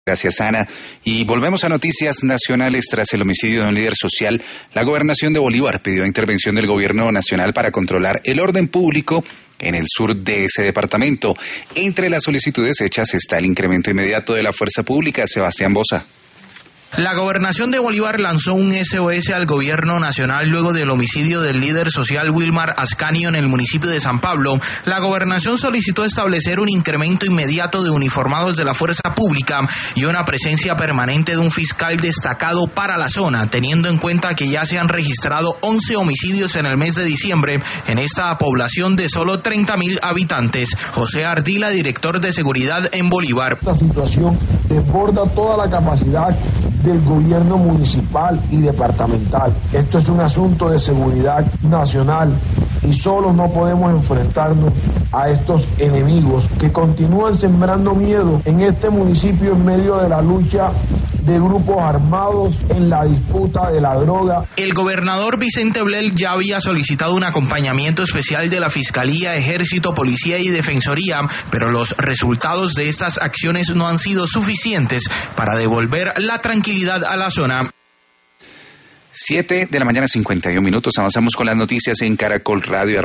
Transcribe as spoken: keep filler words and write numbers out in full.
Gracias, Ana. Y volvemos a noticias nacionales. Tras el homicidio de un líder social, la Gobernación de Bolívar pidió intervención del Gobierno Nacional para controlar el orden público en el sur de ese departamento. Entre las solicitudes hechas está el incremento inmediato de la fuerza pública. Sebastián Boza. La Gobernación de Bolívar lanzó un S O S al Gobierno Nacional luego del homicidio del líder social Wilmar Ascanio en el municipio de San Pablo. La Gobernación solicitó establecer un incremento inmediato de uniformados de la fuerza pública y una presencia permanente de un fiscal destacado para la zona, teniendo en cuenta que ya se han registrado once homicidios en el mes de diciembre en esta población de solo treinta mil habitantes. José Ardila, director de seguridad en Bolívar. Esta situación desborda toda la capacidad del gobierno municipal y departamental. Esto es un asunto de seguridad nacional y solo no podemos enfrentarnos a estos enemigos que continúan sembrando miedo en este municipio en medio de la lucha de grupos armados en la disputa de la droga. El gobernador Vicente Blel ya había solicitado un acompañamiento especial de la Fiscalía, Ejército, Policía y Defensoría, pero los resultados de estas acciones no han sido suficientes para devolver la tranquilidad a la zona. Siete de la mañana, cincuenta y un minutos. Avanzamos con las noticias en Caracol Radio.